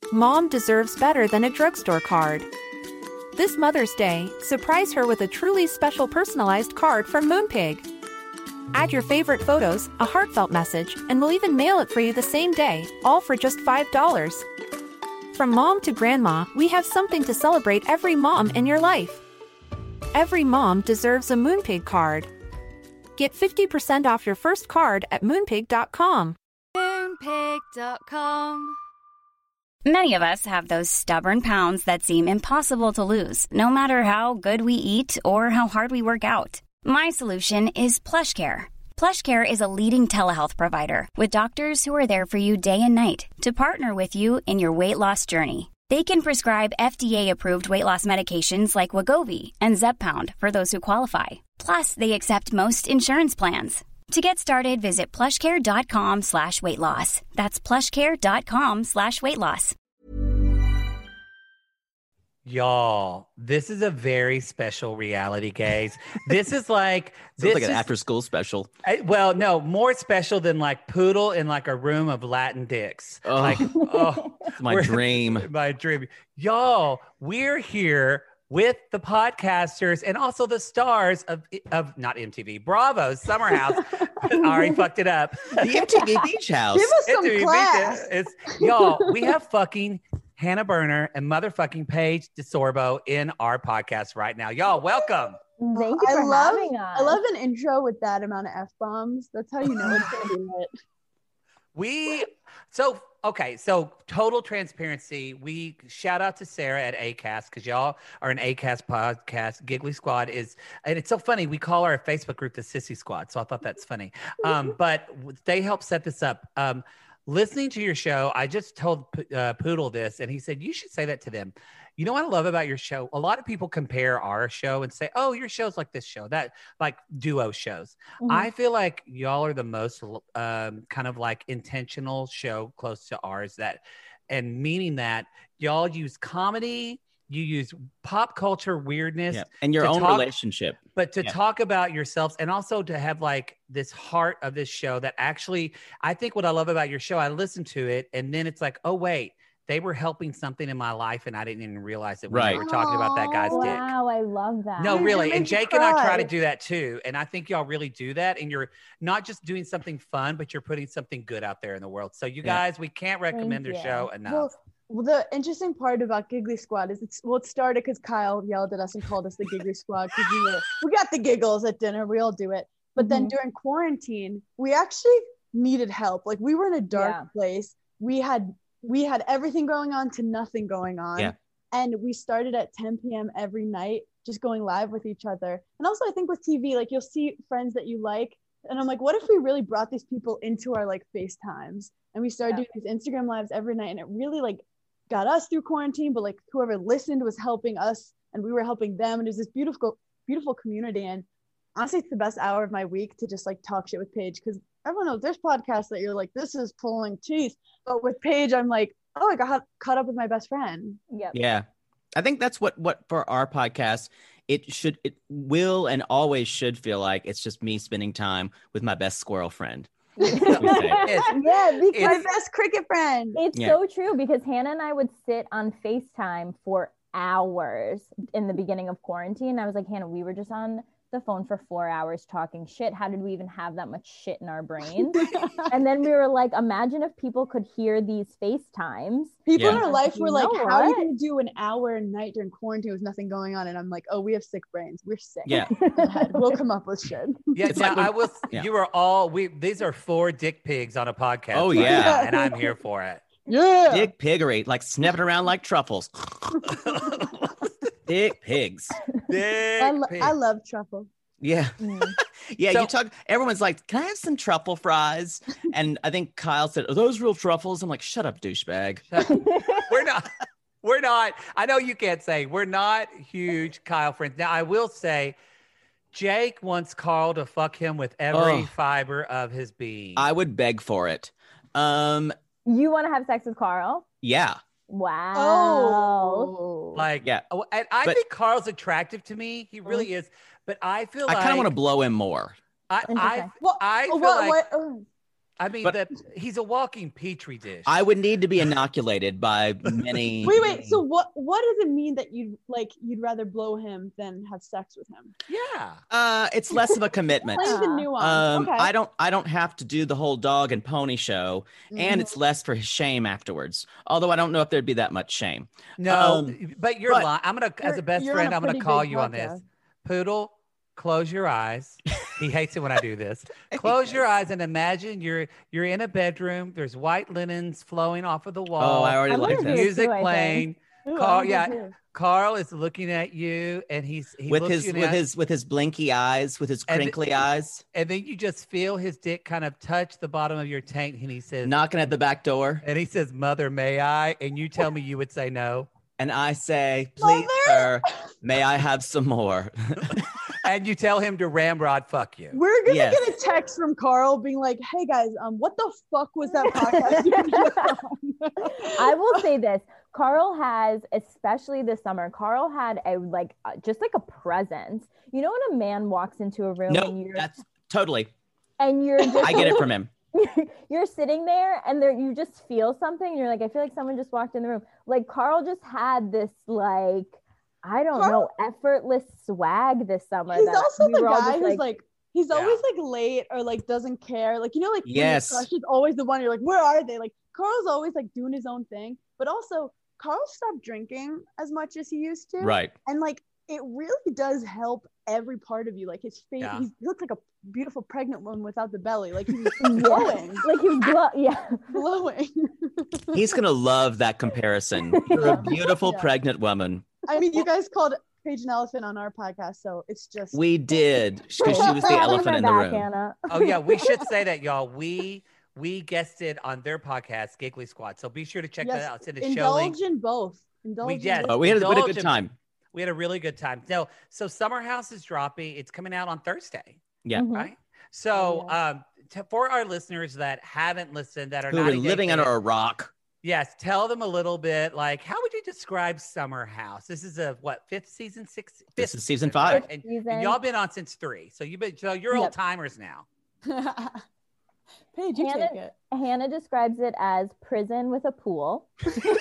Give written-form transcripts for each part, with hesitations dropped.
Mom deserves better than a drugstore card. This Mother's Day, surprise her with a truly special personalized card from Moonpig. Add your favorite photos, a heartfelt message, and we'll even mail it for you the same day, all for just $5. From mom to grandma, we have something to celebrate every mom in your life. Every mom deserves a Moonpig card. Get 50% off your first card at moonpig.com. Moonpig.com. Many of us have those stubborn pounds that seem impossible to lose, no matter how good we eat or how hard we work out. My solution is PlushCare. PlushCare is a leading telehealth provider with doctors who are there for you day and night to partner with you in your weight loss journey. They can prescribe FDA-approved weight loss medications like Wegovy and Zepbound for those who qualify. Plus, they accept most insurance plans. To get started, visit plushcare.com/weightloss. That's plushcare.com/weightloss. Y'all, this is a very special reality, guys. This is like Sounds like an after-school special. Well, no, more special than like Poodle in like a room of Latin dicks. Oh, like, it's my dream. My dream. Y'all, we're here with the podcasters and also the stars of not MTV, Bravo's Summer House. Ari fucked it up. The MTV Beach House. Give us some MTV class. Y'all, we have fucking Hannah Berner and motherfucking Paige DeSorbo in our podcast right now. Y'all, welcome. Thank you for having us. I love an intro with that amount of F-bombs. That's how you know it's going to be lit. So total transparency. We shout out to Sarah at ACAST because y'all are an ACAST podcast. Giggly Squad is, and it's so funny. We call our Facebook group the Sissy Squad. So I thought that's funny. But they helped set this up. Listening to your show, I just told Poodle this, and he said, you should say that to them. You know what I love about your show? A lot of people compare our show and say, oh, your show's like this show, that like duo shows. Mm-hmm. I feel like y'all are the most kind of like intentional show close to ours and meaning that y'all use comedy, you use pop culture weirdness and your own relationship. But to talk about yourselves and also to have like this heart of this show that actually, I think what I love about your show, I listen to it and then it's like, oh, wait, they were helping something in my life and I didn't even realize it when we were talking about that guy's dick. Wow, I love that. No, really. And Jake and I try to do that too. And I think y'all really do that. And you're not just doing something fun, but you're putting something good out there in the world. So you guys, we can't recommend their show enough. Well, the interesting part about Giggly Squad is it started because Kyle yelled at us and called us the Giggly Squad because we got the giggles at dinner. We all do it. But then during quarantine, we actually needed help. Like we were in a dark place. We had everything going on to nothing going on. Yeah. And we started at 10 p.m. every night, just going live with each other. And also I think with TV, like you'll see friends that you like. And I'm like, what if we really brought these people into our like FaceTimes? And we started doing these Instagram lives every night. And it really like got us through quarantine, but like whoever listened was helping us and we were helping them. And it was this beautiful, beautiful community. And honestly, it's the best hour of my week to just like talk shit with Paige because everyone knows there's podcasts that you're like, this is pulling teeth. But with Paige, I'm like, oh, I got caught up with my best friend. Yep. Yeah. I think that's what for our podcast, it will and always should feel like it's just me spending time with my best squirrel friend. Because my best cricket friend. It's so true because Hannah and I would sit on FaceTime for hours in the beginning of quarantine. I was like, Hannah, we were just on the phone for 4 hours talking shit. How did we even have that much shit in our brains? And then we were like, imagine if people could hear these FaceTimes. People in our life were like, how are you going to do an hour a night during quarantine with nothing going on? And I'm like, oh, we have sick brains. We're sick. Yeah. We'll come up with shit. Yeah. You were these are 4 dick pigs on a podcast. Oh, yeah. And I'm here for it. Yeah. Dick piggery, like snapping around like truffles. Dick pigs. I love truffle. Yeah. Yeah. So, everyone's like, can I have some truffle fries? And I think Kyle said, are those real truffles? I'm like, shut up, douchebag. We're not. I know you can't say we're not huge Kyle friends. Now, I will say Jake wants Carl to fuck him with every fiber of his being. I would beg for it. You want to have sex with Carl? Yeah. Wow. Oh. Like, yeah. And I think Carl's attractive to me. He really is. But I feel like I kind of want to blow him more. I feel like I mean, But- he's a walking petri dish. I would need to be inoculated by many. Wait. So what does it mean that you'd rather blow him than have sex with him? Yeah. It's less of a commitment. Explain the nuance. Okay. I don't have to do the whole dog and pony show, and it's less for his shame afterwards. Although I don't know if there'd be that much shame. No, but you're but- lying. I'm gonna, as a best you're friend, on a I'm gonna pretty call big you on this. podcast. Poodle, close your eyes. He hates it when I do this. Close your eyes and imagine you're in a bedroom. There's white linens flowing off of the wall. Oh, I already I'm like gonna that. do it Music too, I think. playing. Ooh, Carl, I'm good yeah. too. Carl is looking at you, and he With looks his you in the with his blinky eyes, with his And- crinkly eyes, and then you just feel his dick kind of touch the bottom of your tank, and he says, knocking at the back door, "Mother, may I?" And you tell me you would say no, and I say, "Please, sir, may I have some more?" and you tell him to ramrod fuck you. We're gonna Yes. get a text from Carl being like, "Hey guys, what the fuck was that podcast?" I will say this. Carl has, especially this summer, Carl had just like a presence. You know when a man walks into a room No, that's totally. and you're just I get it from him. you're sitting there and there you just feel something and you're like, I feel like someone just walked in the room. Like Carl just had this like, I don't know, effortless swag this summer. He's that also we the were all guy just who's like, he's Yeah. always like late or like doesn't care. Like, you know, like when your Yes. crush is always the one you're like, where are they? Like Carl's always like doing his own thing, but also Carl stopped drinking as much as he used to. Right. And like it really does help every part of you. Like his face, Yeah. he looks like a beautiful pregnant woman without the belly. Like he's glowing, like he was glowing. He's gonna love that comparison. You're a beautiful Yeah. pregnant woman. I mean, you guys called Paige an elephant on our podcast, so it's just We did because she was the Having elephant my in the back, room. Hannah. Oh yeah, we should say that, y'all. We guested on their podcast, Giggly Squad. So be sure to check that out. Send a show link. indulge in both. Indulge yes. in Oh, both. we had a Indulge good in- time. We had a really good time. No, so Summer House is dropping. It's coming out on Thursday, Yeah. Mhm. right? So Oh, for our listeners that haven't listened, that are Who not were living under a rock. yes, tell them a little bit. Like, how would you describe Summer House? This is a fifth season, sixth. This fifth is season season, right? 5. And Season. y'all been on since 3, so you're Yep. old timers now. Paige, you Hannah- take it. Hannah describes it as prison with a pool.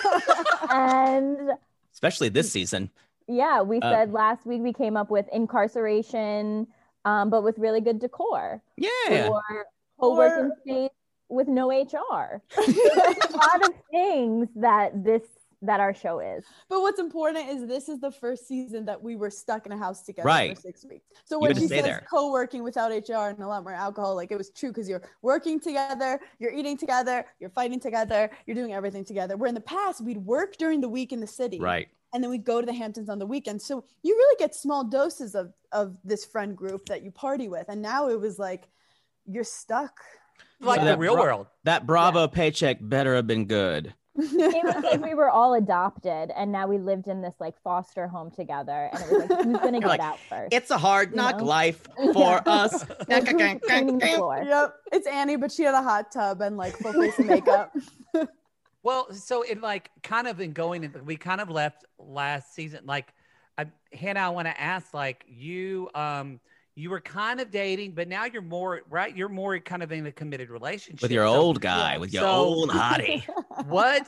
And Especially this season. yeah, we Uh, said last week we came up with incarceration, but with really good decor. Yeah. Or co-working space with no HR. There's a lot of things that our show is. But what's important is this is the first season that we were stuck in a house together Right. for 6 weeks. So You when had to she stay says there. co-working without HR and a lot more alcohol, like it was true because you're working together, you're eating together, you're fighting together, you're doing everything together. Where in the past we'd work during the week in the city, Right. and then we'd go to the Hamptons on the weekend. So you really get small doses of this friend group that you party with. And now it was like you're stuck. Like So the that real world. That Bravo paycheck better have been good. It was like we were all adopted and now we lived in this like foster home together. And it was like, who's gonna get like, out first? It's a hard knock know? life for us. Like, who's cleaning the floor? Yep, it's Annie, but she had a hot tub and like full face of makeup. Well, so in like kind of in going in, we kind of left last season. Like, Hannah, I want to ask, like you were kind of dating, but now you're more right. You're more kind of in a committed relationship With your So old guy, yeah. with your So- old hottie. What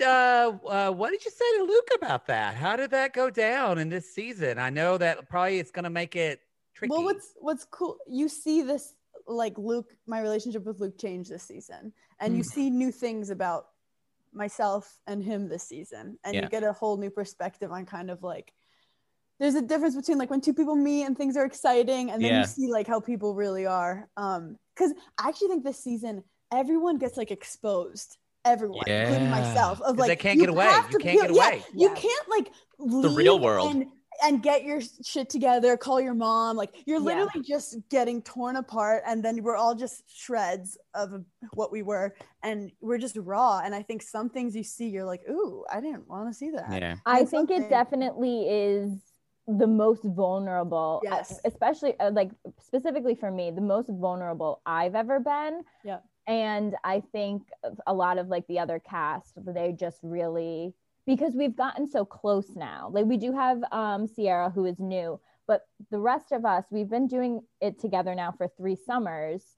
did you say to Luke about that? How did that go down in this season? I know that probably it's going to make it tricky. Well, what's cool, you see this like Luke, my relationship with Luke changed this season, and you see new things about myself and him this season, and Yeah. you get a whole new perspective on kind of like there's a difference between like when two people meet and things are exciting, and then Yeah. you see like how people really are. Because I actually think this season everyone gets like exposed. Everyone, including Yeah. myself, of 'Cause like they can't get away. have You to can't get away. You Yeah. can't like The real leave world. and get your shit together, call your mom. Like you're Yeah. literally just getting torn apart, and then we're all just shreds of what we were, and we're just raw. And I think some things you see, you're like, ooh, I didn't want to see that. Yeah. I And think it something- definitely is the most vulnerable, Yes. especially like specifically for me, the most vulnerable I've ever been. Yeah. And I think a lot of like the other cast, they just really, because we've gotten so close now. Like we do have Sierra, who is new, but the rest of us, we've been doing it together now for 3 summers.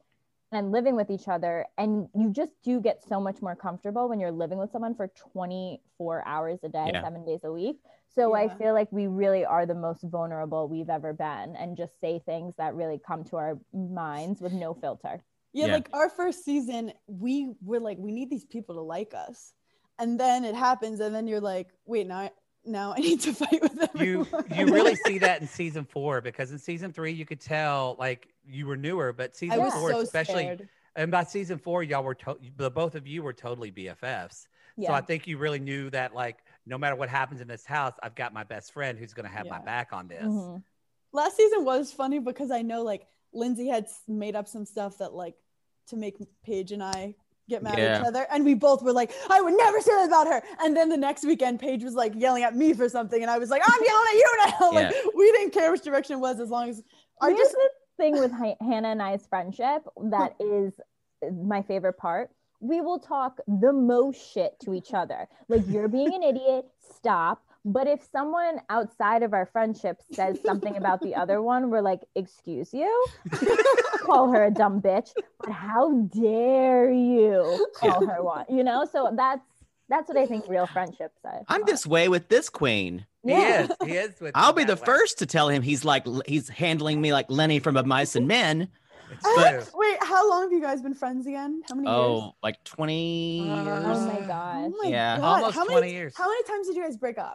and living with each other, and you just do get so much more comfortable when you're living with someone for 24 hours a day, 7 days a week. So I feel like we really are the most vulnerable we've ever been, and just say things that really come to our minds with no filter. Yeah, like our first season, we were like, we need these people to like us. And then it happens, and then you're like, wait, now I need to fight with everyone. You really see that in season 4, because in season 3 you could tell like you were newer, but season 4 especially scared. And by season 4 y'all were the both of you were totally BFFs. So I think you really knew that like no matter what happens in this house, I've got my best friend who's going to have my back on this. Last season was funny because I know like Lindsay had made up some stuff that like to make Paige and I get mad at each other, and we both were like, I would never say that about her. And then the next weekend Paige was like yelling at me for something, and I was like, I'm yelling at you now. Like we didn't care which direction it was, as long as Here's the thing with Hannah and I's friendship that is my favorite part. We will talk the most shit to each other. Like, you're being an idiot, stop. But if someone outside of our friendship says something about the other one, we're like, excuse you? Call her a dumb bitch. But how dare you call her one? You know? So that's what I think real friendships are. I'm this way with this queen. Yeah. He is with I'll be the first to tell him he's handling me like Lenny from A Mice and Men. Wait, how long have you guys been friends again? How many years? Like 20 years. Oh my god. Oh my God. Almost 20 years. How many times did you guys break up?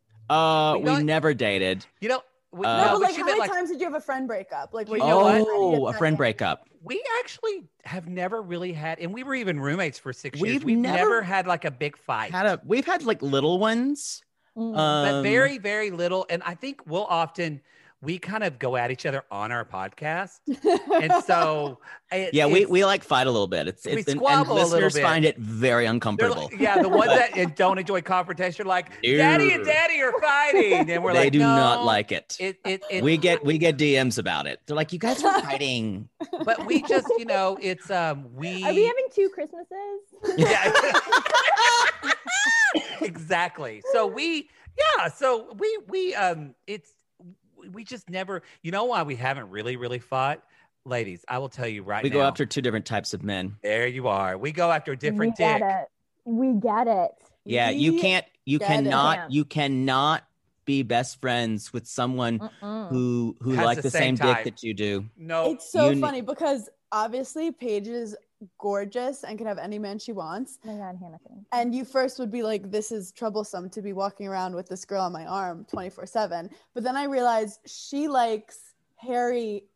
We never dated. You know, how many times did you have a friend break up? Like, a friend breakup. We actually have never really had, and we were even roommates for 6 years. We've never had like a big fight. We've had like little ones, but very, very little. And I think we kind of go at each other on our podcast. And so we like fight a little bit. We squabble and a little bit. Find it very uncomfortable. The ones that don't enjoy confrontation are like, Daddy and Daddy are fighting. And they do not like it. We get DMs about it. They're like, you guys are fighting. But we just, it's Are we having 2 Christmases? Yeah. Exactly. So we just never, you know why we haven't really fought? Ladies, I will tell you right now. We go after 2 different types of men. There you are. We go after different dick. We get it. Yeah, you cannot be best friends with someone who like the same dick that you do. No. It's so funny because obviously Paige is gorgeous and can have any man she wants. Oh my God, Hannah. And you first would be like, this is troublesome to be walking around with this girl on my arm 24/7. But then I realized she likes hairy,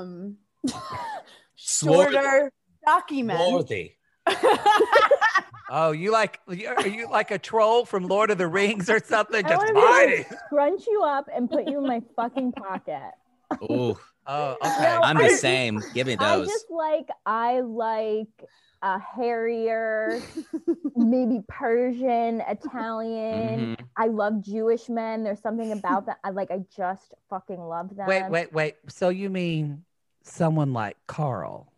shorter, stocky men. Swarthy. Oh, are you like a troll from Lord of the Rings or something? Just biting. Scrunch you up and put you in my fucking pocket. Ooh. Oh, okay. I'm the same. Give me those. I like a hairier, maybe Persian, Italian. I love Jewish men. There's something about that. I just fucking love them. Wait. So you mean someone like Carl?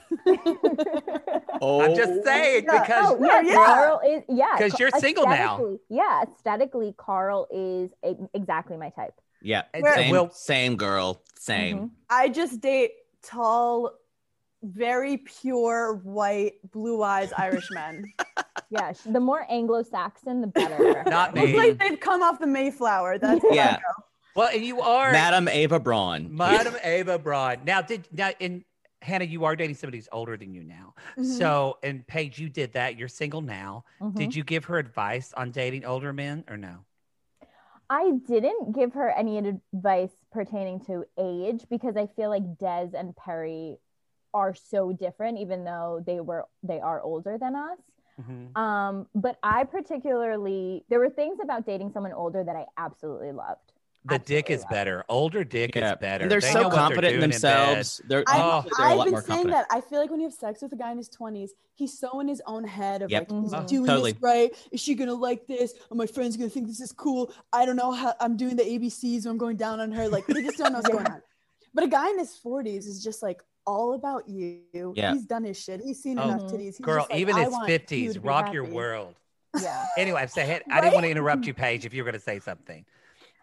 I'm just saying because Carl is because you're single now. Yeah, aesthetically, Carl is exactly my type. Yeah, same girl, same. I just date tall, very pure white, blue eyes Irish men. Yeah, the more Anglo-Saxon, the better. Not me. It's like they've come off the Mayflower. That's Well, and you are Madam Ava Braun. Madam Ava Braun. Now, Hannah, you are dating somebody who's older than you now. So, and Paige, you did that. You're single now. Did you give her advice on dating older men or no? I didn't give her any advice pertaining to age because I feel like Des and Perry are so different, even though they are older than us. But there were things about dating someone older that I absolutely loved. The dick is better. Older dick is better. And they're so confident in themselves. I've been saying that. I feel like when you have sex with a guy in his 20s, he's so in his own head of like, is he doing this right? Is she going to like this? Or my friend's going to think this is cool. I don't know how I'm doing the ABCs or I'm going down on her. Like, they just don't know what's going on. But a guy in his 40s is just like all about you. Yeah. He's done his shit. He's seen enough titties. He's girl, like, even his 50s, rock your world. Yeah. Anyway, I didn't want to interrupt you, Paige, if you were going to say something.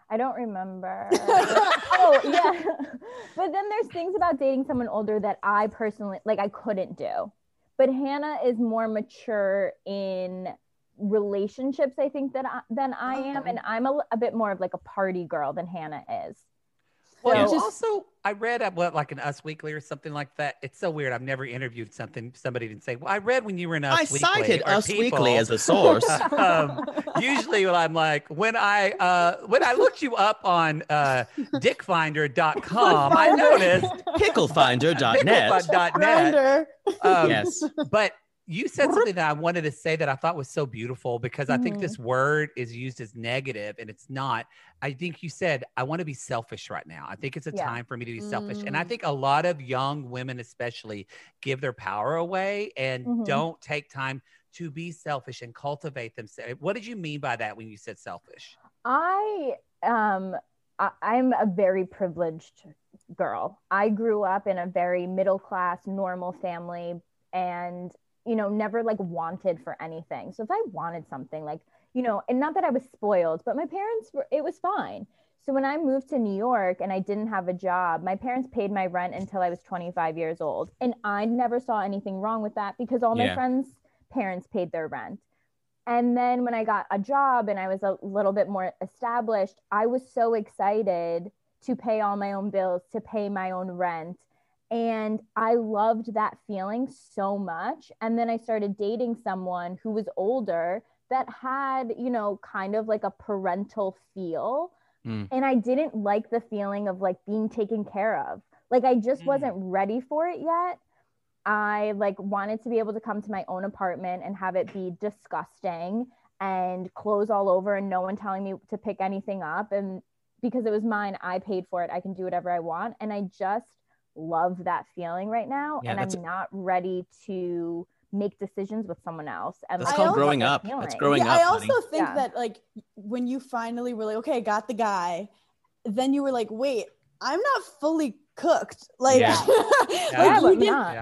I don't remember. Oh, yeah. But then there's things about dating someone older that I personally, like, I couldn't do. But Hannah is more mature in relationships, I think, than I am. And I'm a bit more of like a party girl than Hannah is. Well, So- also, I read at like an Us Weekly or something like that. It's so weird. I've never interviewed somebody didn't say, well, I read when you were in Us Weekly. I cited or Us People. Weekly as a source. Usually when I'm like, when I looked you up on dickfinder.com, I noticed Picklefinder.net. Grinder. Yes. But you said something that I wanted to say that I thought was so beautiful because I think this word is used as negative and it's not. I think you said, I want to be selfish right now. I think it's a time for me to be selfish. And I think a lot of young women, especially, give their power away and don't take time to be selfish and cultivate themselves. What did you mean by that when you said selfish? I'm a very privileged girl. I grew up in a very middle class, normal family and, you know, never like wanted for anything. So if I wanted something like, you know, and not that I was spoiled, but my parents it was fine. So when I moved to New York and I didn't have a job, my parents paid my rent until I was 25 years old. And I never saw anything wrong with that because all my friends' parents paid their rent. And then when I got a job and I was a little bit more established, I was so excited to pay all my own bills, to pay my own rent. And I loved that feeling so much. And then I started dating someone who was older that had, you know, kind of like a parental feel. And I didn't like the feeling of like being taken care of. Like I just wasn't ready for it yet. I like wanted to be able to come to my own apartment and have it be disgusting and clothes all over and no one telling me to pick anything up. And because it was mine, I paid for it. I can do whatever I want. And I just love that feeling right now. And I'm not ready to make decisions with someone else. And that's called growing up. That's growing up. I also think that like when you finally were like, okay, I got the guy, then you were like, wait, I'm not fully cooked. Like, and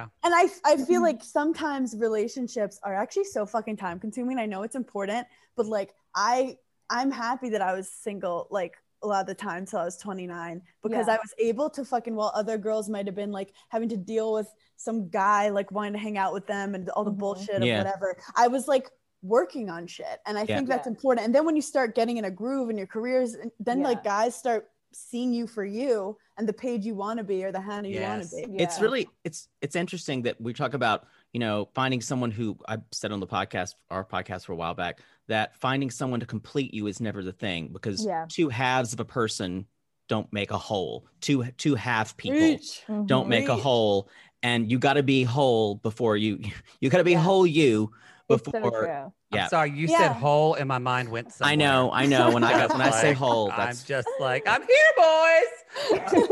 I feel like sometimes relationships are actually so fucking time consuming. I know it's important, but like I'm happy that I was single like a lot of the time till I was 29 because I was able to fucking, while other girls might have been like having to deal with some guy like wanting to hang out with them and all the bullshit of whatever, I was like working on shit. And I think that's important. And then when you start getting in a groove in your careers, then like guys start seeing you for you and the page you want to be or the Hannah you want to be. It's really it's interesting that we talk about, you know, finding someone who I said on the podcast, our podcast for a while back, that finding someone to complete you is never the thing because two halves of a person don't make a whole. Two half people don't make a whole, and you got to be whole before you got to be whole you before. It's so true. I'm sorry, you said whole and my mind went somewhere. I know. When I say whole, I'm just like, I'm here, boys.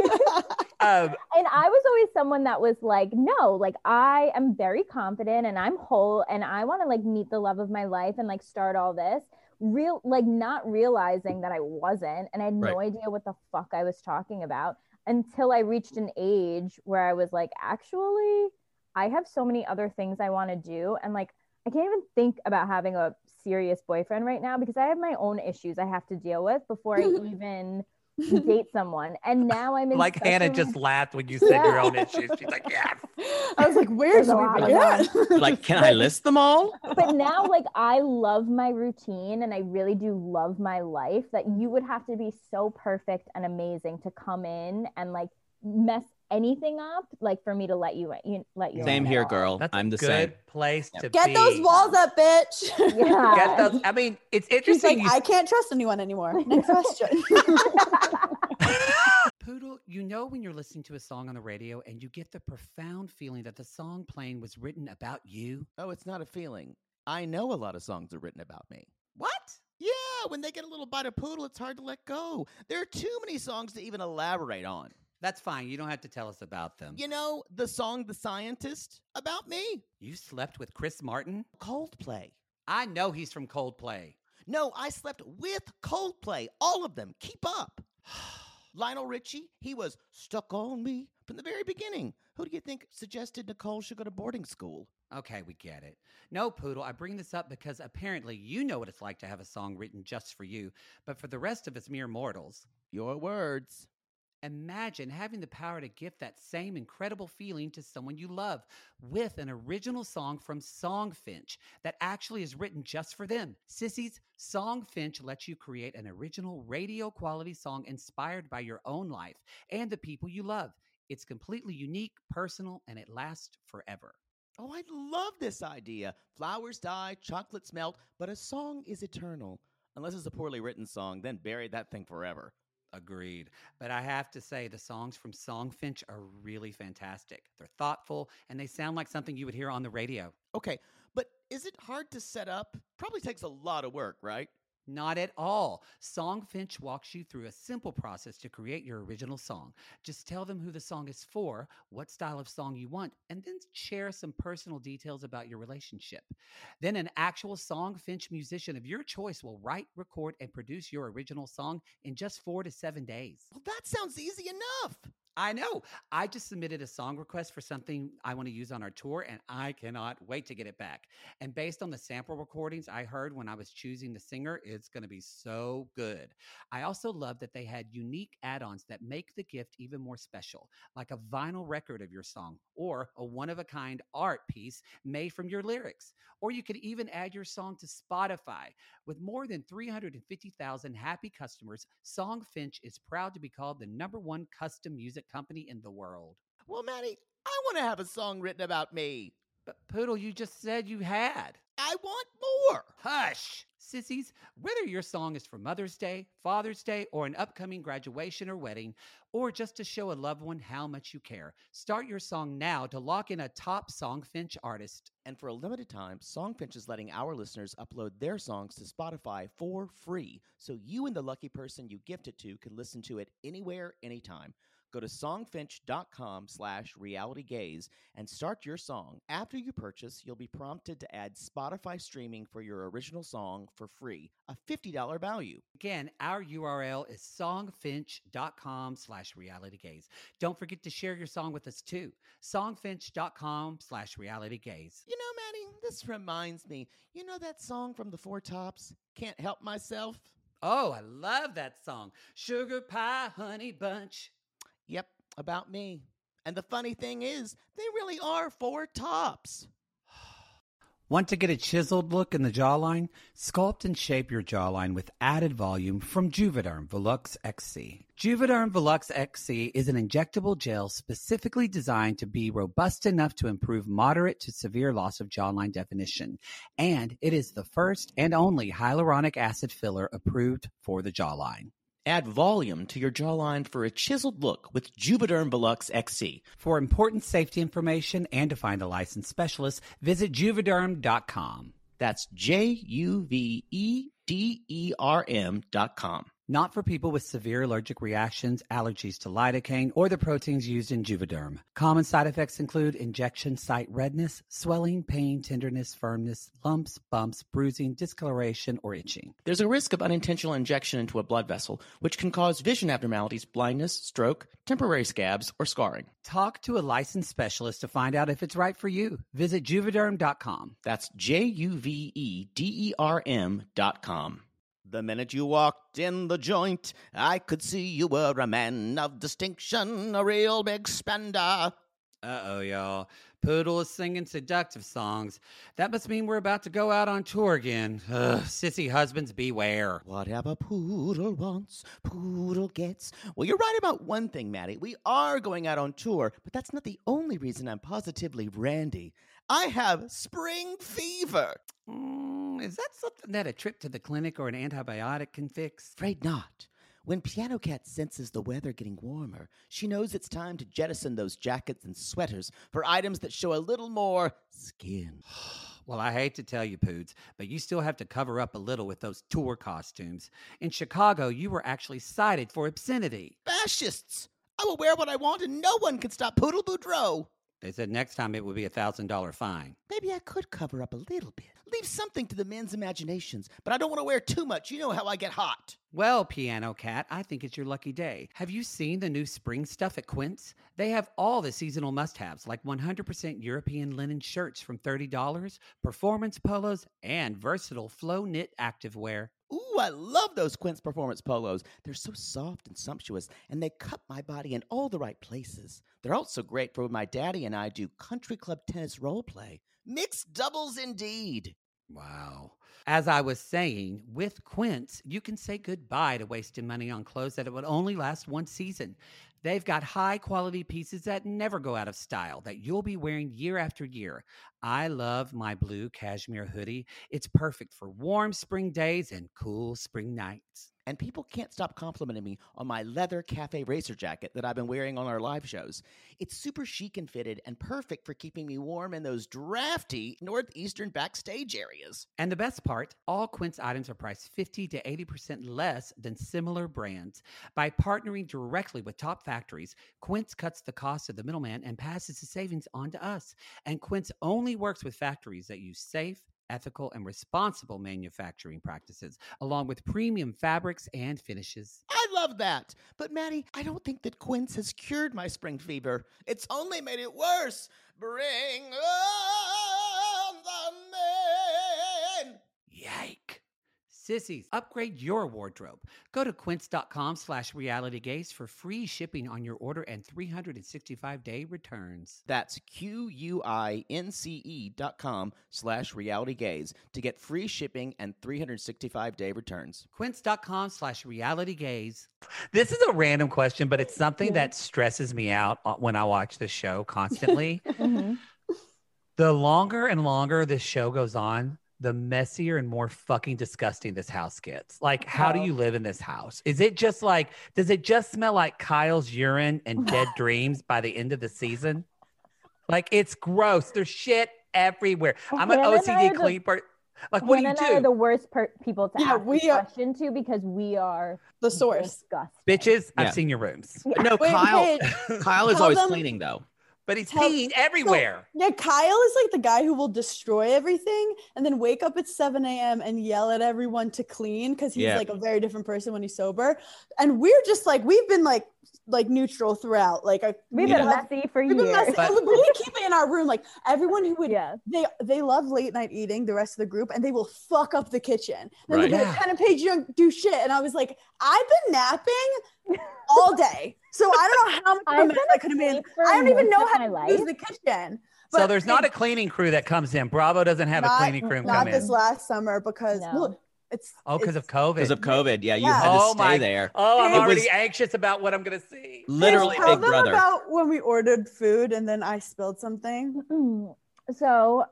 And I was always someone that was like, no, like I am very confident and I'm whole and I want to like meet the love of my life and like start all this not realizing that I wasn't. And I had no idea what the fuck I was talking about until I reached an age where I was like, actually, I have so many other things I want to do. And like, I can't even think about having a serious boyfriend right now because I have my own issues I have to deal with before I even date someone. And now I'm in like Hannah just laughed when you said your own issues. She's like, yeah. I was like, where's the like, can I list them all? But now like I love my routine and I really do love my life that you would have to be so perfect and amazing to come in and like mess anything up, like for me to let you same here, girl. That's I'm the good same place to get be. those walls up, bitch. Get those. I mean, it's interesting. Like, I can't trust anyone anymore. Next question. Poodle, you know when you're listening to a song on the radio and you get the profound feeling that the song playing was written about you? Oh, it's not a feeling. I know a lot of songs are written about me. What? Yeah, when they get a little bite of Poodle, it's hard to let go. There are too many songs to even elaborate on. That's fine. You don't have to tell us about them. You know, the song The Scientist, about me. You slept with Chris Martin? Coldplay. I know he's from Coldplay. No, I slept with Coldplay. All of them. Keep up. Lionel Richie, he was stuck on me from the very beginning. Who do you think suggested Nicole should go to boarding school? Okay, we get it. No, Poodle, I bring this up because apparently you know what it's like to have a song written just for you, but for the rest of us mere mortals, Your words. imagine having the power to gift that same incredible feeling to someone you love with an original song from Songfinch that actually is written just for them. Sissies, Songfinch lets you create an original radio quality song inspired by your own life and the people you love. It's completely unique, personal, and it lasts forever. Oh, I love this idea. Flowers die, chocolates melt, but a song is eternal. Unless it's a poorly written song, then bury that thing forever. Agreed. But I have to say, the songs from Songfinch are really fantastic. They're thoughtful, and they sound like something you would hear on the radio. Okay, but is it hard to set up? Probably takes a lot of work, right? Not at all. Songfinch walks you through a simple process to create your original song. Just tell them who the song is for, what style of song you want, and then share some personal details about your relationship. Then an actual Songfinch musician of your choice will write, record, and produce your original song in just 4 to 7 days. Well, that sounds easy enough. I know. I just submitted a song request for something I want to use on our tour, and I cannot wait to get it back. And based on the sample recordings I heard when I was choosing the singer, it's going to be so good. I also love that they had unique add-ons that make the gift even more special, like a vinyl record of your song or a one-of-a-kind art piece made from your lyrics. Or you could even add your song to Spotify. With more than 350,000 happy customers, Songfinch is proud to be called the #1 custom music company in the world. Well, Maddie, I want to have a song written about me. But Poodle, you just said you had. I want more. Hush! Sissies, whether your song is for Mother's Day, Father's Day, or an upcoming graduation or wedding, or just to show a loved one how much you care, start your song now to lock in a top Songfinch artist. And for a limited time, Songfinch is letting our listeners upload their songs to Spotify for free, so you and the lucky person you gift it to can listen to it anywhere, anytime. Go to songfinch.com/realitygaze and start your song. After you purchase, you'll be prompted to add Spotify streaming for your original song for free, a $50 value. Again, our URL is songfinch.com/realitygaze. Don't forget to share your song with us too. Songfinch.com/realitygaze. You know, Maddie, this reminds me. You know that song from the Four Tops, Can't Help Myself? Oh, I love that song. Sugar Pie Honey Bunch. Yep, about me. And the funny thing is, they really are four tops. Want to get a chiseled look in the jawline? Sculpt and shape your jawline with added volume from Juvederm Volux XC. Juvederm Volux XC is an injectable gel specifically designed to be robust enough to improve moderate to severe loss of jawline definition. And it is the first and only hyaluronic acid filler approved for the jawline. Add volume to your jawline for a chiseled look with Juvederm Volux XC. For important safety information and to find a licensed specialist, visit Juvederm.com. That's JUVEDERM.com. Not for people with severe allergic reactions, allergies to lidocaine, or the proteins used in Juvederm. Common side effects include injection site redness, swelling, pain, tenderness, firmness, lumps, bumps, bruising, discoloration, or itching. There's a risk of unintentional injection into a blood vessel, which can cause vision abnormalities, blindness, stroke, temporary scabs, or scarring. Talk to a licensed specialist to find out if it's right for you. Visit Juvederm.com. That's JUVEDERM.com. The minute you walked in the joint, I could see you were a man of distinction, a real big spender. Uh-oh, y'all. Poodle is singing seductive songs. That must mean we're about to go out on tour again. Ugh, sissy husbands, beware. Whatever Poodle wants, Poodle gets. Well, you're right about one thing, Maddie. We are going out on tour, but that's not the only reason I'm positively randy. I have spring fever. Is that something that a trip to the clinic or an antibiotic can fix? Afraid not. When Piano Cat senses the weather getting warmer, she knows it's time to jettison those jackets and sweaters for items that show a little more skin. Well, I hate to tell you, Poods, but you still have to cover up a little with those tour costumes. In Chicago, you were actually cited for obscenity. Fascists! I will wear what I want and no one can stop Poodle Boudreaux. They said next time it would be a $1,000 fine. Maybe I could cover up a little bit. Leave something to the men's imaginations, but I don't want to wear too much. You know how I get hot. Well, Piano Cat, I think it's your lucky day. Have you seen the new spring stuff at Quince? They have all the seasonal must-haves like 100% European linen shirts from $30, performance polos, and versatile flow knit activewear. Ooh, I love those Quince Performance polos. They're so soft and sumptuous, and they cut my body in all the right places. They're also great for when my daddy and I do country club tennis role play. Mixed doubles indeed. Wow. As I was saying, with Quince, you can say goodbye to wasting money on clothes that it would only last one season. They've got high-quality pieces that never go out of style, that you'll be wearing year after year. I love my blue cashmere hoodie. It's perfect for warm spring days and cool spring nights. And people can't stop complimenting me on my leather cafe racer jacket that I've been wearing on our live shows. It's super chic and fitted and perfect for keeping me warm in those drafty northeastern backstage areas. And the best part, all Quince items are priced 50 to 80% less than similar brands. By partnering directly with top factories, Quince cuts the cost of the middleman and passes the savings on to us. And Quince only works with factories that use safe, ethical, and responsible manufacturing practices, along with premium fabrics and finishes. I love that. But Maddie, I don't think that Quince has cured my spring fever. It's only made it worse. Bring on the men. Yike. Sissies, upgrade your wardrobe. Go to quince.com/realitygaze for free shipping on your order and 365-day returns. That's QUINCE.com/realitygaze to get free shipping and 365-day returns. Quince.com/realitygaze. This is a random question, but it's something that stresses me out when I watch the show constantly. The longer and longer this show goes on, the messier and more fucking disgusting this house gets. Like, how do you live in this house? Is it just like, does it just smell like Kyle's urine and dead dreams by the end of the season? Like, it's gross. There's shit everywhere. I'm an OCD clean person. Like, what do you do? Hannah and I are the worst people to ask this question to because we are the source. Disgusting. Bitches, I've seen your rooms. Yeah. No, Kyle is always cleaning though. But he's peeing everywhere. So, yeah, Kyle is like the guy who will destroy everything and then wake up at 7 a.m. and yell at everyone to clean because he's like a very different person when he's sober. And we're just like, we've been like neutral throughout. Like we've been messy for years. We keep it in our room. Like everyone who would, they love late night eating, the rest of the group, and they will fuck up the kitchen. And they'll be like, Hannah Paige, you don't do shit. And I was like, I've been napping all day. So I don't know how much of a mess I could have been. I don't even know how to use the kitchen. So there's not a cleaning crew that comes in. Bravo doesn't have a cleaning crew come in. Not this last summer because because of COVID. Because of COVID, you had to stay there. Oh, I'm already anxious about what I'm gonna see. Literally, Tell Big them Brother. About when we ordered food and then I spilled something. So,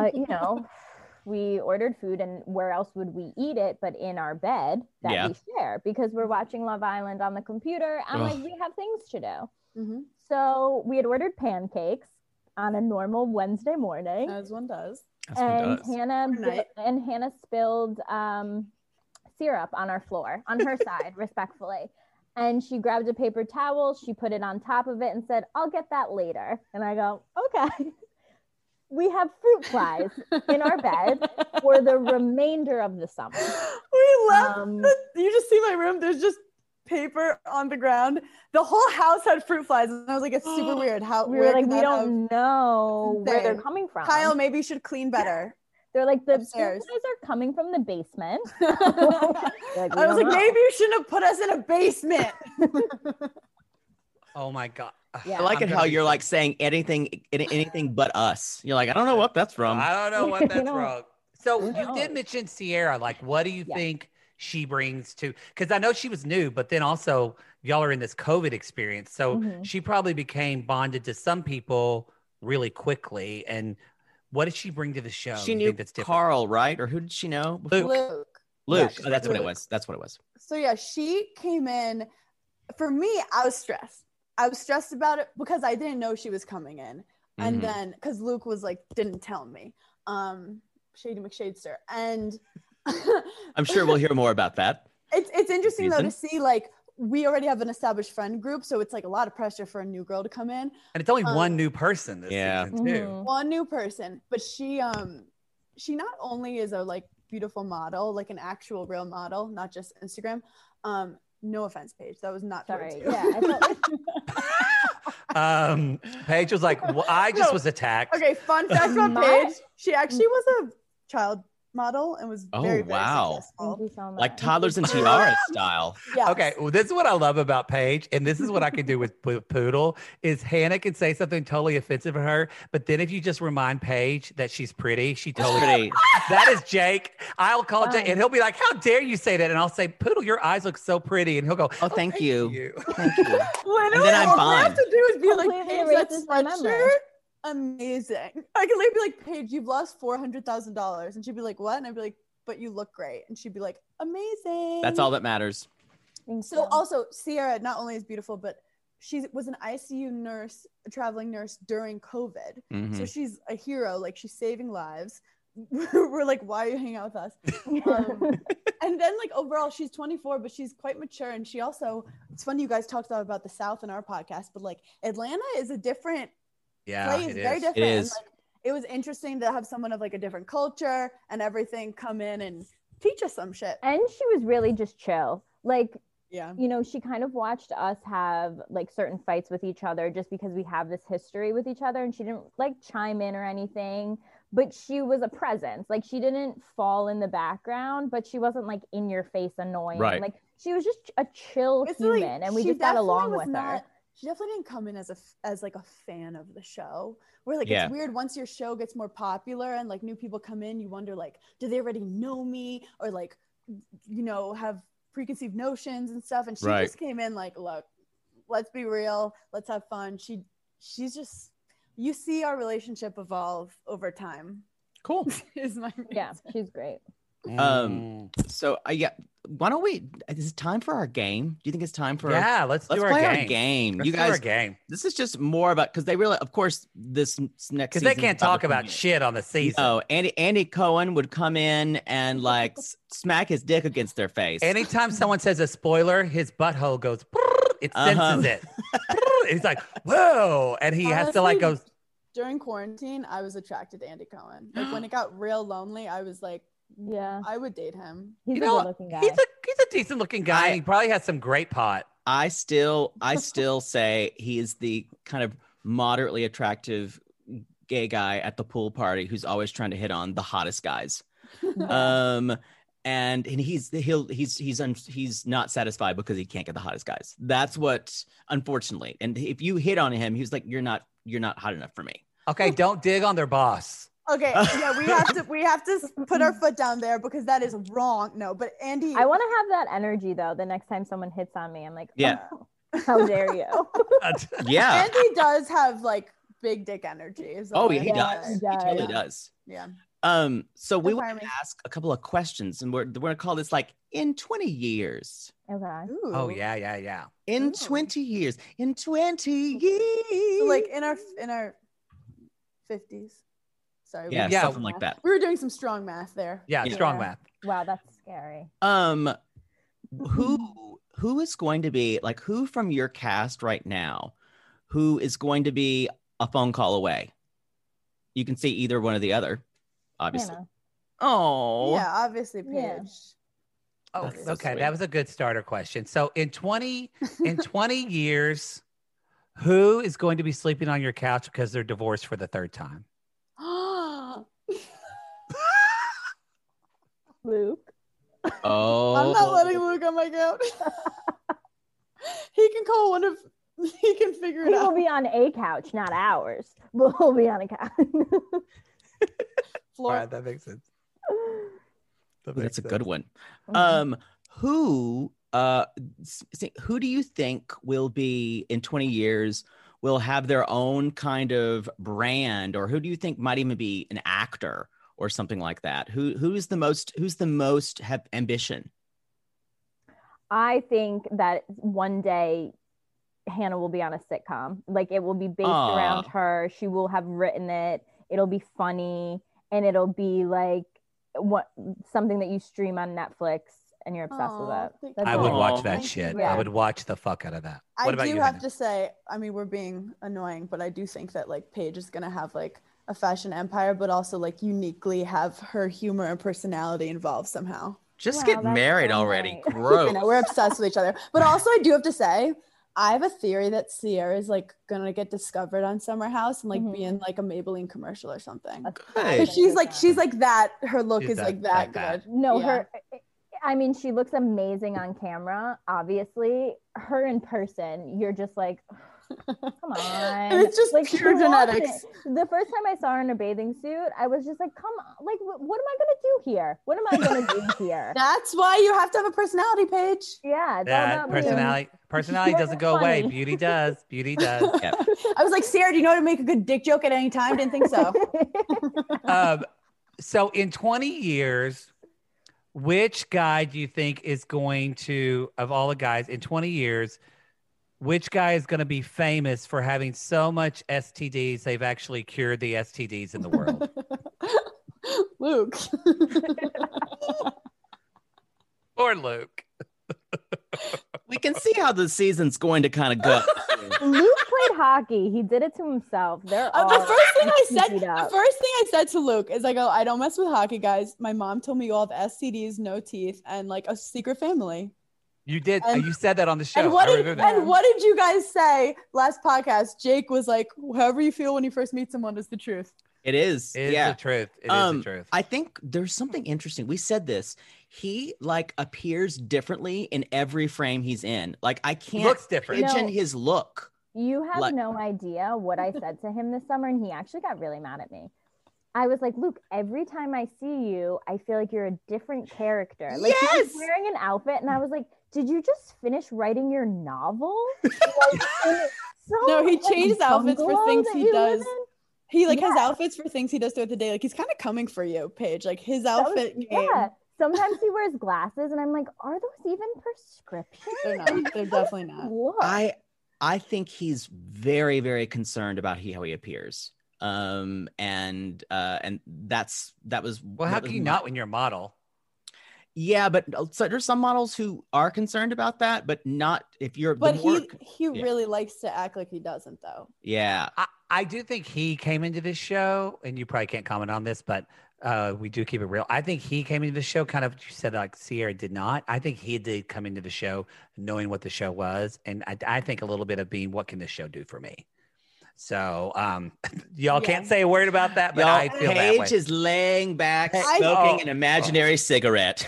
we ordered food, and where else would we eat it but in our bed that we share because we're watching Love Island on the computer and like we have things to do. So we had ordered pancakes on a normal Wednesday morning, as one does. And Hannah spilled syrup on our floor on her side, respectfully. And she grabbed a paper towel, she put it on top of it and said, "I'll get that later." And I go, "Okay." We have fruit flies in our bed for the remainder of the summer. We left. You just see my room. There's just paper on the ground. The whole house had fruit flies, and I was like, "It's super weird." How we were like, we don't know where they're coming from. Kyle, maybe you should clean better. They're like, the fruit flies are coming from the basement. I was like, maybe you shouldn't have put us in a basement. Oh my God. I like it how you're like saying anything but us. You're like, I don't know what that's from. I don't know what that's from. So you did mention Sierra. Like, what do you think she brings to? Because I know she was new, but then also y'all are in this COVID experience. So she probably became bonded to some people really quickly. And what did she bring to the show? She knew Carl, right? Or who did she know? Luke. Yeah, that's what it was. That's what it was. So yeah, she came in. For me, I was stressed. I was stressed about it because I didn't know she was coming in. And then, because Luke was like, didn't tell me. Shady McShadester. And I'm sure we'll hear more about that. It's interesting though to see like, we already have an established friend group. So it's like a lot of pressure for a new girl to come in. And it's only one new person this season too. One new person. But she not only is a like beautiful model, like an actual real model, not just Instagram. No offense, Paige. That was not towards you. Paige was like, well, I just was attacked. Okay, fun fact about Paige. She actually was a child model and was very wow. successful. Thank you so much. Like toddlers and tiaras style. Yes. Okay, well, this is what I love about Paige, and this is what I can do with Poodle, is Hannah can say something totally offensive to her, but then if you just remind Paige that she's pretty, she totally pretty. That is Jake. I'll call Jake, and he'll be like, how dare you say that? And I'll say, Poodle, your eyes look so pretty. And he'll go, oh, thank you. Thank you. Literally, and then I'm all fine. I have to do is be like, Completely Paige, that erases my memory. sweatshirt, amazing. I can literally be like, Paige, you've lost $400,000. And she'd be like, what? And I'd be like, but you look great. And she'd be like, amazing. That's all that matters. So also Sierra not only is beautiful, but she was an ICU nurse, a traveling nurse during COVID. Mm-hmm. So she's a hero. Like, she's saving lives. We're like, why are you hanging out with us? And then like overall she's 24, but she's quite mature. And she also, it's funny you guys talked about the South in our podcast, but like Atlanta is a different place, very different. It is. And, like, it was interesting to have someone of like a different culture and everything come in and teach us some shit. And she was really just chill. Like, yeah, you know, she kind of watched us have like certain fights with each other just because we have this history with each other, and she didn't like chime in or anything, but she was a presence. Like, she didn't fall in the background, but she wasn't like in your face annoying. Right. Like, she was just a chill human, like, and we just got along with her. She definitely didn't come in as like a fan of the show. Where like Yeah. It's weird once your show gets more popular and like new people come in, you wonder like, do they already know me, or like, you know, have preconceived notions and stuff. And she just came in like, look, let's be real, let's have fun. She's just, you see our relationship evolve over time. Cool. Is my Yeah, she's great. So yeah, why don't we? Is it time for our game? Do you think it's time for? Let's do our play game. Our game. Let's you guys, do our game. This is just more about because they really, of course, this next because they can't talk about shit on the season. No, Andy Cohen would come in and like smack his dick against their face. Anytime someone says a spoiler, his butthole goes. It senses it. He's like, whoa, and he has to like go. During quarantine, I was attracted to Andy Cohen. Like when it got real lonely, I was like, yeah, I would date him. He's a good-looking guy. He's a decent looking guy. He probably has some great pot. I still say he is the kind of moderately attractive gay guy at the pool party who's always trying to hit on the hottest guys. And he's not satisfied because he can't get the hottest guys. That's what, unfortunately. And if you hit on him, he's like, you're not hot enough for me. Okay, don't dig on their boss. Okay, yeah, we have to put our foot down there because that is wrong. No, but Andy, I want to have that energy though. The next time someone hits on me, I'm like, yeah, oh, how dare you? Yeah, Andy does have like big dick energy. Oh, yeah, he does. He totally does. Yeah. So we want to ask a couple of questions, and we're gonna call this like in 20 years. Okay. Ooh. Oh yeah. In 20 years. In 20 years. So like in our 50s. Sorry. Yeah, something like that. We were doing some strong math there. Yeah, strong math. Wow, that's scary. Who is going to be like who from your cast right now who is going to be a phone call away? You can see either one or the other, obviously. Hannah. Oh. Yeah, obviously Paige. Yeah. Oh, That's so okay. sweet. That was a good starter question. So in 20 years, who is going to be sleeping on your couch because they're divorced for the third time? Luke. Oh. I'm not letting Luke on my couch. He can call one of. He can figure it He out. will be on a couch, not ours. We'll be on a couch. All right, that makes sense. That's a good one. Mhm. Who do you think will be in 20 years will have their own kind of brand, or who do you think might even be an actor or something like that? Who's the most have ambition? I think that one day Hannah will be on a sitcom. Like it will be based around her. She will have written it. It'll be funny, and it'll be like something that you stream on Netflix and you're obsessed with it. That's I all. would watch that Thank shit. you. I would watch the fuck out of that. I What about do you, have Hannah? to say, I mean, we're being annoying, but I do think that like Paige is gonna have like a fashion empire, but also like uniquely have her humor and personality involved somehow. Just get married already. Nice. Gross. We're obsessed with each other. But also, I do have to say, I have a theory that Sierra is like gonna get discovered on Summer House and like be in like a Maybelline commercial or something. Good. She's like that. Her look She's is like that good. No, Yeah. I mean, she looks amazing on camera, obviously. Her in person, you're just like, come on. It's just like, pure genetics. The first time I saw her in a bathing suit, I was just like, come on, like, what am I going to do here? What am I going to do here? That's why you have to have a personality page. Yeah. It's all That about personality doesn't go away. funny. Beauty does. Beauty does. Yep. I was like, Sierra, do you know how to make a good dick joke at any time? Didn't think so. So in 20 years, which guy do you think is going to, of all the guys in 20 years, which guy is going to be famous for having so much STDs they've actually cured the STDs in the world? Luke. Or Luke. We can see how the season's going to kind of go. Luke played hockey. He did it to himself. They're all The first thing beat up. I said to Luke is I go, I don't mess with hockey guys. My mom told me you all have STDs, no teeth, and like a secret family. You did. And- You said that on the show. And what I did remember that. and what did you guys say last podcast? Jake was like, however you feel when you first meet someone is the truth. It is. It is yeah. the truth. It is the truth. I think there's something interesting. We said this. He like appears differently in every frame he's in. Like I can't Looks different. pigeon No. his look. You have Like- no idea what I said to him this summer, and he actually got really mad at me. I was like, Luke, every time I see you, I feel like you're a different character. Like he was Yes! wearing an outfit, and I was like, did you just finish writing your novel? Like, No, he changed outfits for bungalow things that he you live does. in? He like has Yeah. outfits for things he does throughout the day. Like he's kind of coming for you, Paige. Like his outfit game. Yeah. Sometimes he wears glasses, and I'm like, are those even prescriptions? They're not. They're definitely not. Look. I think he's very, very concerned about how he appears. And that was Well, how that can was you my- not when you're a model? Yeah, but so there's some models who are concerned about that, but not if you're. But the more- he really likes to act like he doesn't though. yeah, I do think he came into this show, and you probably can't comment on this, but we do keep it real. I think he came into the show kind of, you said like Sierra did not. I think he did come into the show knowing what the show was. And I think a little bit of being, what can this show do for me? So y'all can't say a word about that, but y'all, I feel that way. Paige is laying back, I- smoking an imaginary cigarette.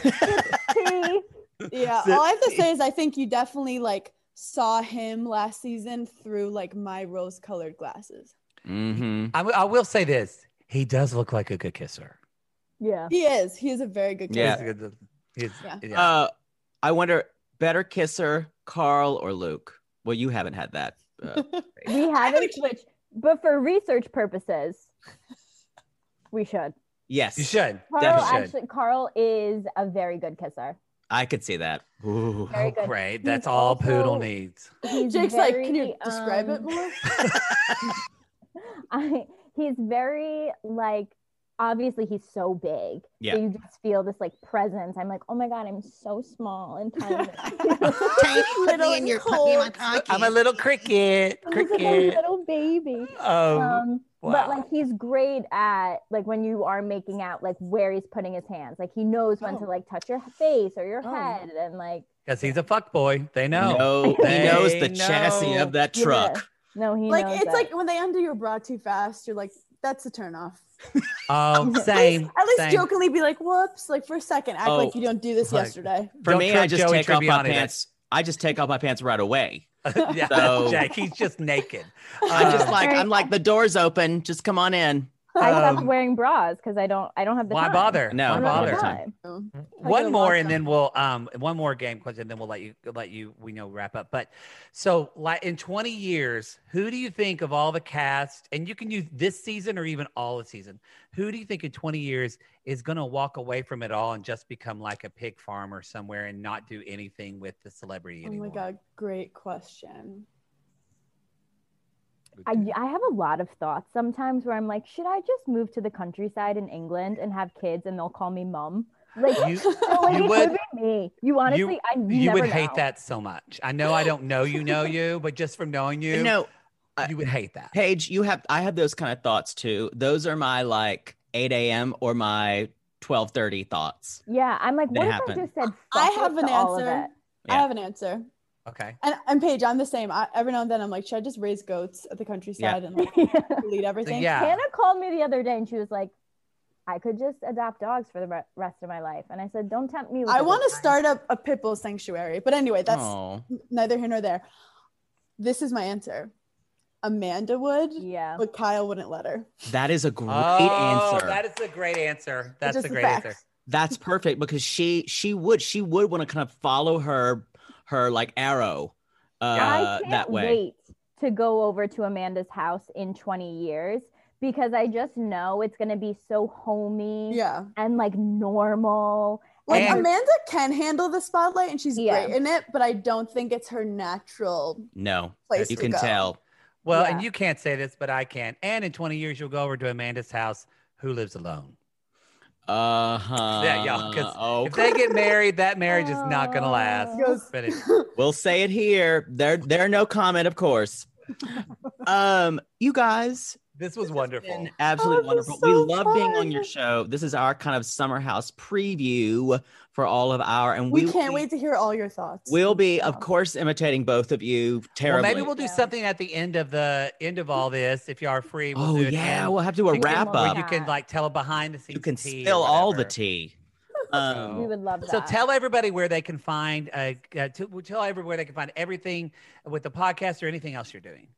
Yeah. All I have to say is I think you definitely like saw him last season through like my rose-colored glasses. Mm-hmm. I will say this. He does look like a good kisser. Yeah. He is. He is a very good Yeah. kisser. Yeah. I wonder, better kisser, Carl or Luke? Well, you haven't had that. We haven't switched, but for research purposes, we should. Yes, You should. Carl Definitely should. Carl is a very good kisser. I could see that. Ooh. Very Oh, good. great. He's That's all also- Poodle needs. He's Jake's like, can you describe it very, more? He's very like, obviously he's so big. Yeah. So you just feel this like presence. I'm like, oh my God, I'm so small and tiny. Tiny Little puppy in your cold. puppy in my pocket. I'm a little cricket. He's like a Cricket. little baby. But Wow. like he's great at like when you are making out, like where he's putting his hands. Like he knows when to like touch your face or your head and like. Because he's a fuck boy. They know. No, he They knows the chassis know. of that Yeah. truck. No, he Like knows it's that. like when they undo your bra too fast, you're like, that's a turn off. Oh, same. At least same. jokingly be like, whoops, like for a second, act Oh, like you don't do this like- yesterday. For Don't me, trip I just Joey take off my Tribbiani. pants. I just take off my pants right away. Yeah, So- Jake, he's just naked. I'm just Um, like, I'm like, the door's open. Just come on in. I stopped um, wearing bras because I don't have the why time. bother? No, Why I don't have the bother? time. time. One more, and lockdown. then we'll one more game question, then we'll let you wrap up. But so like in 20 years, who do you think of all the cast, and you can use this season or even all the season, who do you think in 20 years is going to walk away from it all and just become like a pig farmer somewhere and not do anything with the celebrity Oh anymore? my God, great question. I have a lot of thoughts sometimes where I'm like, should I just move to the countryside in England and have kids and they'll call me mom? Like, You- no, like you it would- could be me. You honestly, you You never would hate know. that so much. I know I don't know you, but just from knowing you, No, you would hate that. Paige, I have those kind of thoughts too. Those are my like 8 a.m. or my 12:30 thoughts. Yeah, I'm like, what if I just said I have an answer. I have an answer. Okay. And Paige, I'm the same. Every now and then I'm like, should I just raise goats at the countryside and like delete everything? Yeah. Hannah called me the other day and she was like, I could just adopt dogs for the rest of my life. And I said, don't tempt me with I want to start up a pit bull sanctuary. But anyway, that's neither here nor there. This is my answer. Amanda would, but Kyle wouldn't let her. That is a great answer. That is a great answer. That's a great answer. That's perfect because she would want to kind of follow her like arrow I can't that way. Wait to go over to Amanda's house in 20 years because I just know it's going to be so homey and like normal. Like Amanda can handle the spotlight and she's great in it, but I don't think it's her natural place you to can go. tell. Well, and you can't say this, but I can. And in 20 years, you'll go over to Amanda's house who lives alone. Yeah, y'all. Because if they get married, that marriage is not going to last. We'll say it here. There no comment, of course. You guys. This was wonderful. Been absolutely wonderful. So we love being on your show. This is our kind of summer house preview for all of and we can't wait to hear all your thoughts. We'll be, of course, imitating both of you terribly. Well, maybe we'll do something at the end of all this. If you are free, we'll do it. We'll have to do a wrap up. You can like tell a behind the scenes. You can spill all the tea. We would love that. So tell everybody where they can find. Tell everybody where they can find everything with the podcast or anything else you're doing.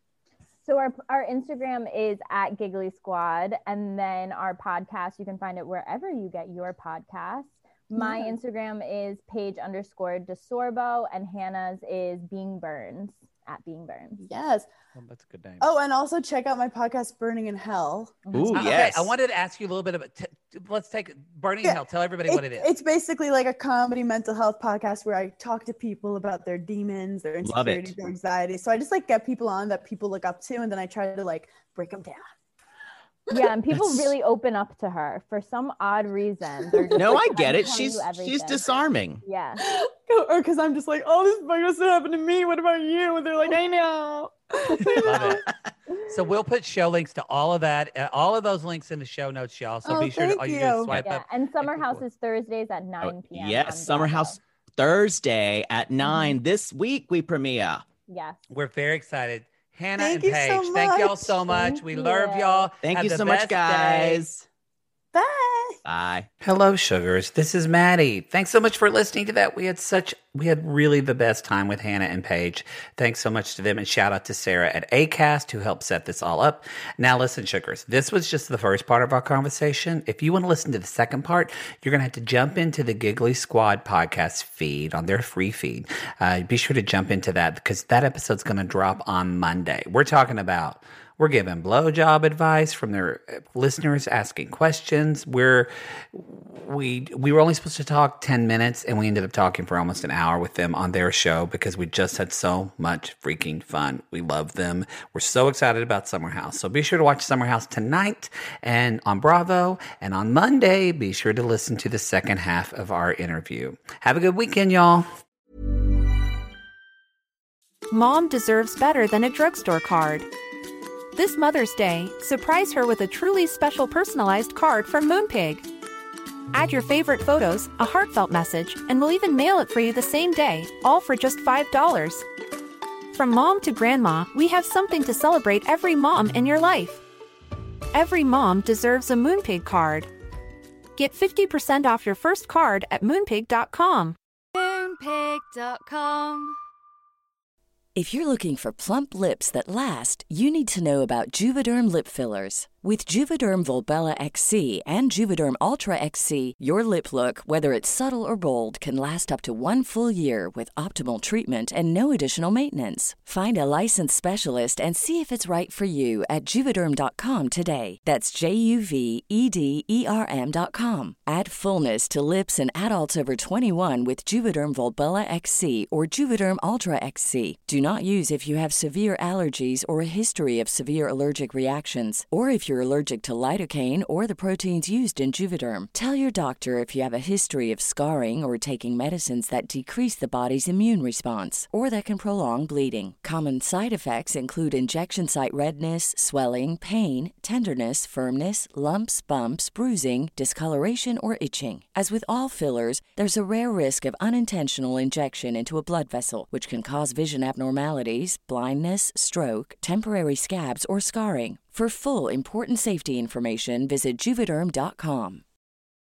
So our Instagram is at Giggly Squad, and then our podcast, you can find it wherever you get your podcasts. My Instagram is Paige_DeSorbo, and Hannah's is Being Burns, at Being Burns. Yes. Well, that's a good name. Oh, and also check out my podcast, Burning in Hell. Ooh, yes. Okay, I wanted to ask you a little bit about, let's take Burning in Hell. Tell everybody what it is. It's basically like a comedy mental health podcast where I talk to people about their demons, their insecurities, their anxiety. So I just like get people on that people look up to, and then I try to like break them down. Yeah, and people really open up to her for some odd reason. No, I get it. She's disarming. Yeah. Or because I'm just like, oh, this must have happened to me. What about you? And they're like, I know. Love it. So we'll put show links to all of that, all of those links in the show notes, y'all. So be sure to just swipe up. And Summer House is Thursdays at 9 p.m. Yes, Summer House Thursday at 9. This week we premiere. Yes. We're very excited. Hannah Thank and Paige, you so thank y'all much. so much. We love y'all. Thank Have you the so much, best guys. day. Bye. Bye. Hello, sugars. This is Maddie. Thanks so much for listening to that. We had really the best time with Hannah and Paige. Thanks so much to them, and shout out to Sarah at Acast who helped set this all up. Now listen, sugars, this was just the first part of our conversation. If you want to listen to the second part, you're going to have to jump into the Giggly Squad podcast feed on their free feed. Be sure to jump into that because that episode's going to drop on Monday. We're giving blowjob advice from their listeners, asking questions. We were only supposed to talk 10 minutes, and we ended up talking for almost an hour with them on their show because we just had so much freaking fun. We love them. We're so excited about Summer House. So be sure to watch Summer House tonight and on Bravo. And on Monday, be sure to listen to the second half of our interview. Have a good weekend, y'all. Mom deserves better than a drugstore card. This Mother's Day, surprise her with a truly special personalized card from Moonpig. Add your favorite photos, a heartfelt message, and we'll even mail it for you the same day, all for just $5. From mom to grandma, we have something to celebrate every mom in your life. Every mom deserves a Moonpig card. Get 50% off your first card at moonpig.com. Moonpig.com. If you're looking for plump lips that last, you need to know about Juvederm lip fillers. With Juvederm Volbella XC and Juvederm Ultra XC, your lip look, whether it's subtle or bold, can last up to 1 full year with optimal treatment and no additional maintenance. Find a licensed specialist and see if it's right for you at Juvederm.com today. That's JUVEDERM.com. Add fullness to lips in adults over 21 with Juvederm Volbella XC or Juvederm Ultra XC. Do not use if you have severe allergies or a history of severe allergic reactions, or if you're you're allergic to lidocaine or the proteins used in Juvederm. Tell your doctor if you have a history of scarring or taking medicines that decrease the body's immune response or that can prolong bleeding. Common side effects include injection site redness, swelling, pain, tenderness, firmness, lumps, bumps, bruising, discoloration, or itching. As with all fillers, there's a rare risk of unintentional injection into a blood vessel, which can cause vision abnormalities, blindness, stroke, temporary scabs, or scarring. For full, important safety information, visit Juvederm.com.